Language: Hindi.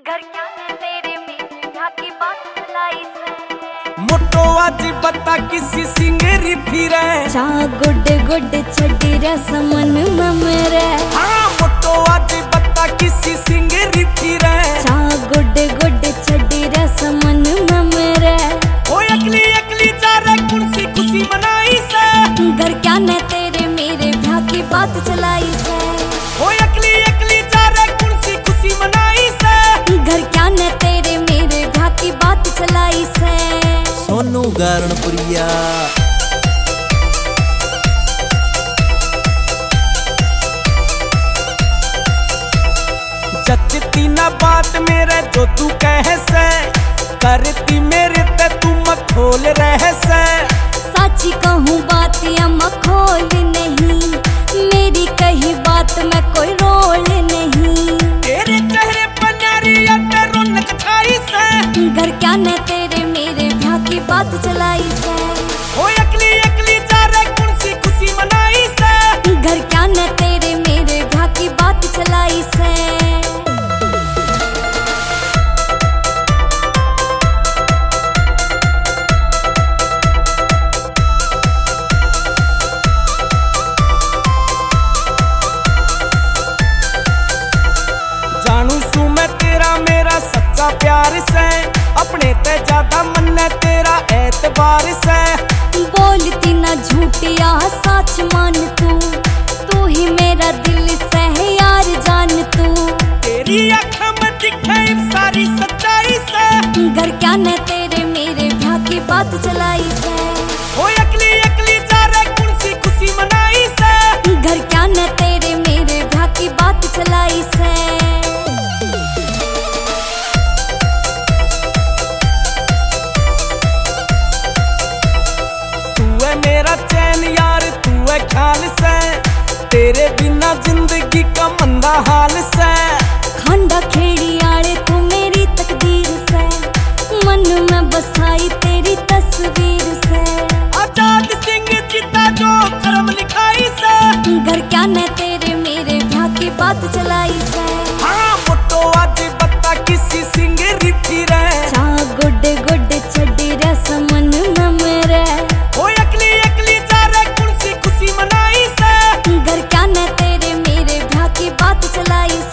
घर क्या है तेरे में की बात लाई से मोटो आज बता किसी सिंगरी फिरे चा गुड गुड छड़ी रसमन ममरे हाँ मोटो आज बता किसी सिंगरी फिरे चा गुड गुड छड़ी रसमन ममरे ओ अगली अगली जा रे कुर्सी खुशी मनाई से घर क्या न तेरे मेरे भ्या की बात चलाई से ओ अगली अगली जा रे कुर्सी खुशी मनाई से घर क्या न तेरे मेरे भ्या की बात चलाई से सोनू गारणपुरिया जचती ना बात मेरे जो तू कह से करती मेरे ते तू मखोल रह से साची कहूँ बात या मखोल नहीं मेरी कही बात में कोई रोल नहीं तेरे चेहरे पर नारी ते रौनक छाई से घर क्या न तेरे मेरे भ्या की बात चलाई से ओ अगली अगली जा रे कुर्सी खुशी मनाई से घर क्या न तेरे मेरे भ्या की बात चलाई से जानू सू मैं तेरा मेरा सच्चा प्यार से अपने ते ज्यादा मन तेरा एतबार से बोलती ना झूठिया सच मान तू ही मेरा दिल से है यार जान तू तेरी आँखों में दिखे सारी सच्चाई से घर क्या न तेरे मेरे भ्या की बात चलाई से ओ अगली अगली जा रे कुर्सी खुशी मनाई से घर क्या न तेरे मेरे भ्या की बात चलाई से तू है मेरा चैन यार तू है ख्याल से तेरे बिना जिंदगी का मंदा हाल से खंडा खेड़ी आड़े तू मेरी तकदीर से मन में बसाई तेरी तस्वीर से आजाद सिंह जीता जो कर्म लिखाई से घर क्या न तेरे मेरे भ्या की बात चलाई से हाँ मोटो आज बता किसी सिंगरी फिरे चा गुड गुड छड़ी रसमन ममरे ओ अगली अगली जा रे कुर्सी खुशी मनाई से घर क्या न तेरे मेरे भ्या की बात चलाई से